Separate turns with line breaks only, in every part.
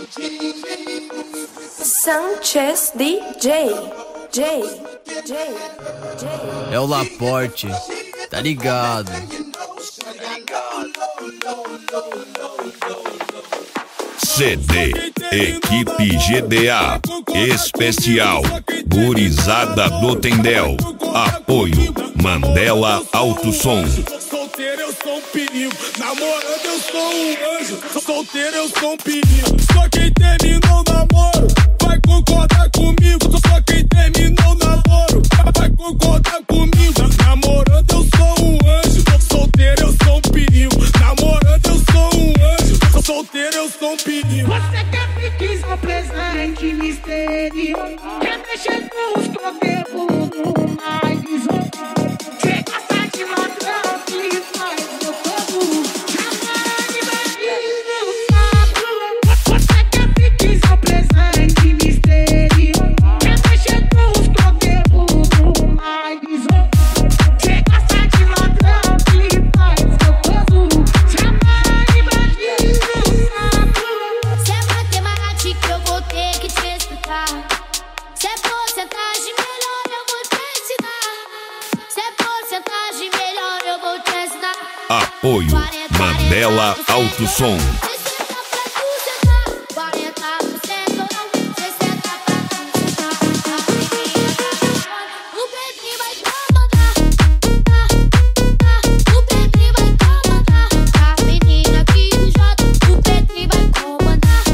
Sanchez DJ.
É o Laporte, tá ligado?
CD Equipe GDA Especial Gurizada do Tendel. Apoio Mandela Alto Som.
Solteiro eu sou um perigo, namorando eu sou um anjo. Solteiro eu sou um perigo, só quem terminou o namoro vai concordar comigo. Só quem terminou o namoro vai concordar comigo. Namorando eu sou um anjo, solteiro eu sou um perigo. Namorando eu sou um anjo, solteiro eu sou um perigo.
Você quer pedir um presente misterioso, quer mexer com os problemas do mais. Você gosta de ladrão que faz meu povo chamar de bandido. Você quer pedir um presente misterioso, quer mexer com os problemas do mais. Você gosta de ladrão que faz meu povo chamar de bandido.
Se é matemática eu vou ter que te explicar. Se é porcentagem melhor eu vou te ensinar. Se é porcentagem melhor eu vou te ensinar.
Apoio Mandela Alto Som.
60 pra tu sentar, 40% não, 60 pra tu sentar. O Pedrinho vai comandar. O Pedrinho vai comandar. A menina que joga, o Pedrinho vai comandar.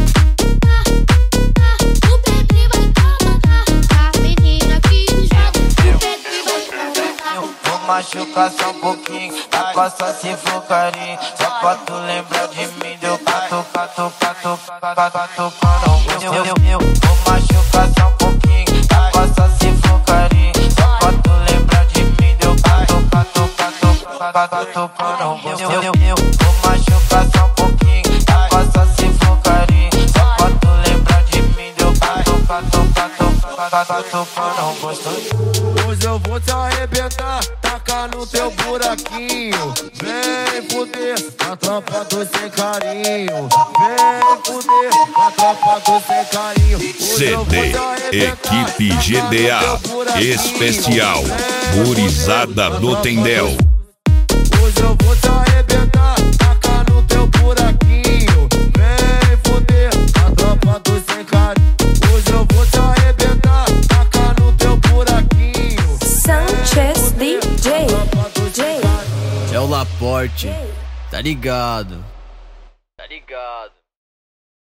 O Pedrinho vai comandar. A menina que joga, o Pedrinho vai comandar.
Vou machucar só um pouquinho, passa se for carinho. Só pra tu lembrar de mim, deu cato. Eu vou machucar só um pouquinho, passa se for carinho. Só pra tu lembrar de mim, deu cato. Eu vou machucar só um pouquinho, passa se for carinho. Só pra tu lembrar de mim, deu Hoje eu vou te arrebentar, tacar no teu buraquinho. Vem fuder na tropa do sem carinho. Vem fuder na tropa do sem carinho.
CD Equipe GDA Especial Gurizada do Tendel.
Hoje eu vou te arrebentar, tacar no teu buraquinho. Vem fuder na tropa do sem carinho. Hoje eu vou te arrebentar, tacar no teu buraquinho.
Sanchez DJ.
É o Laporte, tá ligado? Tá ligado.